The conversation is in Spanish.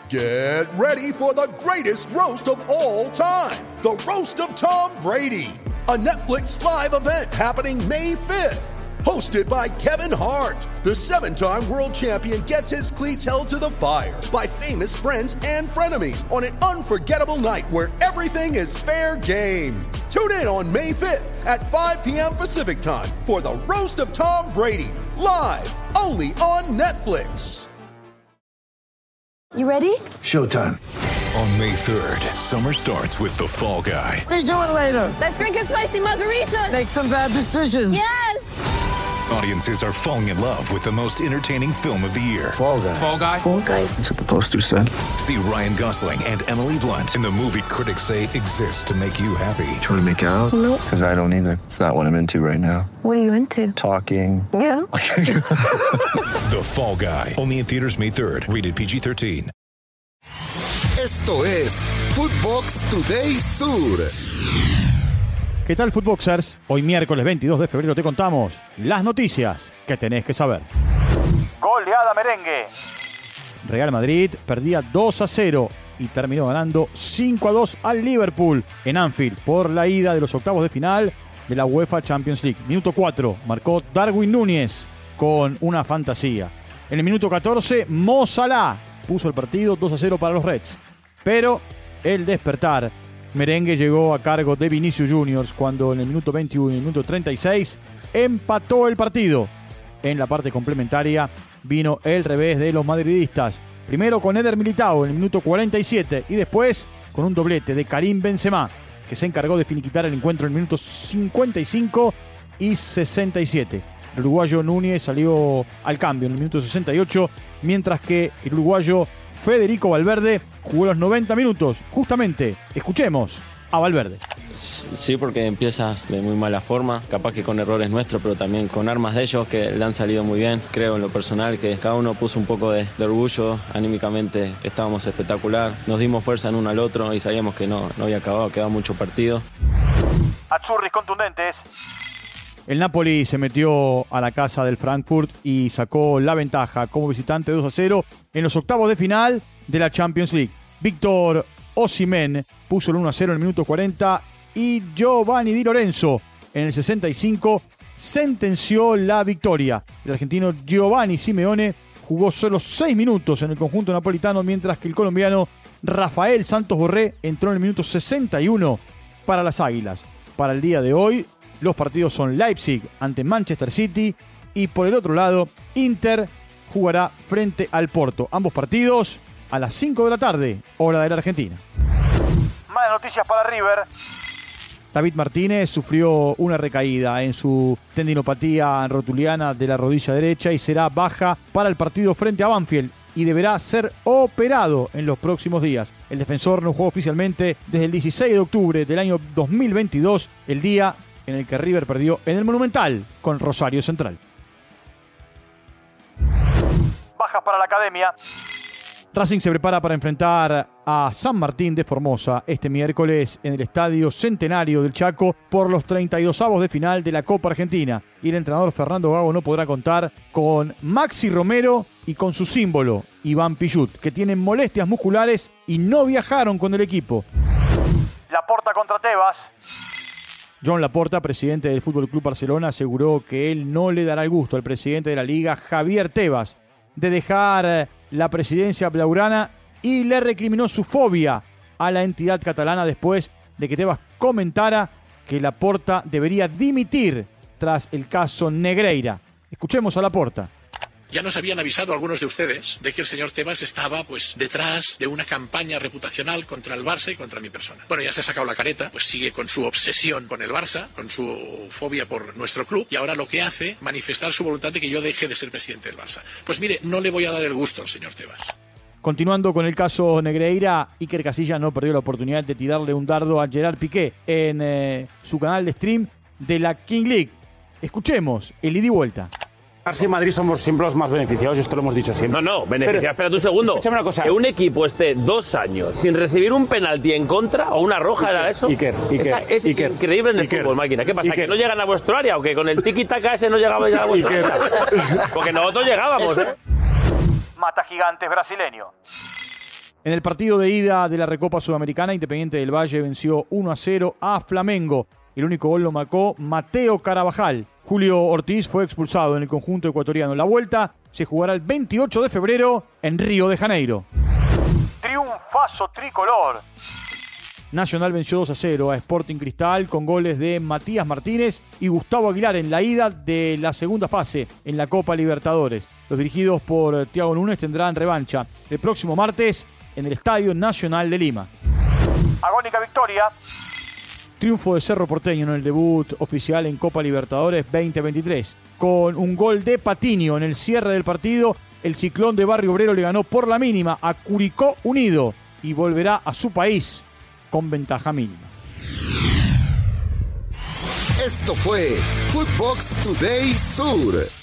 Get ready for the greatest roast of all time, the Roast of Tom Brady, a Netflix live event happening May 5th. Hosted by Kevin Hart, the 7-time world champion gets his cleats held to the fire by famous friends and frenemies on an unforgettable night where everything is fair game. Tune in on May 5th at 5 p.m. Pacific time for the Roast of Tom Brady, live only on Netflix. You ready? Showtime. On May 3rd, summer starts with The Fall Guy. Let's do it later. Let's drink a spicy margarita. Make some bad decisions. Yes! Audiences are falling in love with the most entertaining film of the year. Fall Guy. Fall Guy? Fall Guy. That's what the poster said. See Ryan Gosling and Emily Blunt in the movie critics say exists to make you happy. Trying to make it out? Nope. Because I don't either. It's not what I'm into right now. What are you into? Talking. Yeah. The Fall Guy. Only in theaters May 3rd. Rated PG-13. Esto es Footbox Today Sur. ¿Qué tal, Footboxers? Hoy miércoles 22 de febrero te contamos las noticias que tenés que saber. Goleada merengue. Real Madrid perdía 2-0 y terminó ganando 5-2 al Liverpool en Anfield por la ida de los octavos de final de la UEFA Champions League. Minuto 4 marcó Darwin Núñez con una fantasía. En el minuto 14 Mo Salah puso el partido 2-0 para los Reds. Pero el despertar merengue llegó a cargo de Vinicius Juniors cuando en el minuto 21 y el minuto 36 empató el partido. En la parte complementaria vino el revés de los madridistas. Primero con Eder Militao en el minuto 47 y después con un doblete de Karim Benzema, que se encargó de finiquitar el encuentro en el minuto 55 y 67. El uruguayo Núñez salió al cambio en el minuto 68, mientras que el uruguayo Federico Valverde jugó los 90 minutos. Justamente, escuchemos a Valverde. Sí, porque empiezas de muy mala forma, capaz que con errores nuestros, pero también con armas de ellos que le han salido muy bien. Creo en lo personal que cada uno puso un poco de orgullo, anímicamente estábamos espectacular, nos dimos fuerza en uno al otro y sabíamos que no había acabado, quedaba mucho partido. Azzurri contundentes. El Napoli se metió a la casa del Frankfurt y sacó la ventaja como visitante 2-0 en los octavos de final de la Champions League. Víctor Osimhen puso el 1-0 en el minuto 40 y Giovanni Di Lorenzo en el 65 sentenció la victoria. El argentino Giovanni Simeone jugó solo 6 minutos en el conjunto napolitano, mientras que el colombiano Rafael Santos Borré entró en el minuto 61 para las Águilas. Para el día de hoy, los partidos son Leipzig ante Manchester City y por el otro lado, Inter jugará frente al Porto. Ambos partidos a las 5 de la tarde, hora de la Argentina. Más noticias para River. David Martínez sufrió una recaída en su tendinopatía rotuliana de la rodilla derecha y será baja para el partido frente a Banfield y deberá ser operado en los próximos días. El defensor no jugó oficialmente desde el 16 de octubre del año 2022, el día en el que River perdió en el Monumental con Rosario Central. Bajas para la academia. Racing se prepara para enfrentar a San Martín de Formosa este miércoles en el Estadio Centenario del Chaco por los 32avos de final de la Copa Argentina. Y el entrenador Fernando Gago no podrá contar con Maxi Romero y con su símbolo, Iván Pichut, que tienen molestias musculares y no viajaron con el equipo. Laporta contra Tebas. Joan Laporta, presidente del FC Barcelona, aseguró que él no le dará el gusto al presidente de la Liga, Javier Tebas, de dejar la presidencia blaugrana y le recriminó su fobia a la entidad catalana después de que Tebas comentara que Laporta debería dimitir tras el caso Negreira. Escuchemos a Laporta. Ya nos habían avisado algunos de ustedes de que el señor Tebas estaba detrás de una campaña reputacional contra el Barça y contra mi persona. Bueno, ya se ha sacado la careta, sigue con su obsesión con el Barça, con su fobia por nuestro club, y ahora lo que hace, manifestar su voluntad de que yo deje de ser presidente del Barça. Pues mire, no le voy a dar el gusto al señor Tebas. Continuando con el caso Negreira, Iker Casillas no perdió la oportunidad de tirarle un dardo a Gerard Piqué en su canal de stream de la King League. Escuchemos el ida y vuelta. Barça y Madrid somos siempre los más beneficiados y esto lo hemos dicho siempre. No, beneficiados. Espérate un segundo. Escúchame una cosa. Que un equipo esté 2 años sin recibir un penalti en contra o una roja, ¿era eso? Es increíble en el fútbol, máquina. ¿Qué pasa? ¿Que no llegan a vuestro área o que con el tiki-taka ese no llegabais a vuestro área? Porque nosotros llegábamos, Mata gigantes brasileño. En el partido de ida de la Recopa Sudamericana, Independiente del Valle venció 1-0 a Flamengo. El único gol lo marcó Mateo Carabajal. Julio Ortiz fue expulsado en el conjunto ecuatoriano. La vuelta se jugará el 28 de febrero en Río de Janeiro. Triunfazo tricolor. Nacional venció 2-0 a Sporting Cristal con goles de Matías Martínez y Gustavo Aguilar en la ida de la segunda fase en la Copa Libertadores. Los dirigidos por Thiago Núñez tendrán revancha el próximo martes en el Estadio Nacional de Lima. Agónica victoria. Triunfo de Cerro Porteño en el debut oficial en Copa Libertadores 2023. Con un gol de Patiño en el cierre del partido, el Ciclón de Barrio Obrero le ganó por la mínima a Curicó Unido y volverá a su país con ventaja mínima. Esto fue Footbox Today Sur.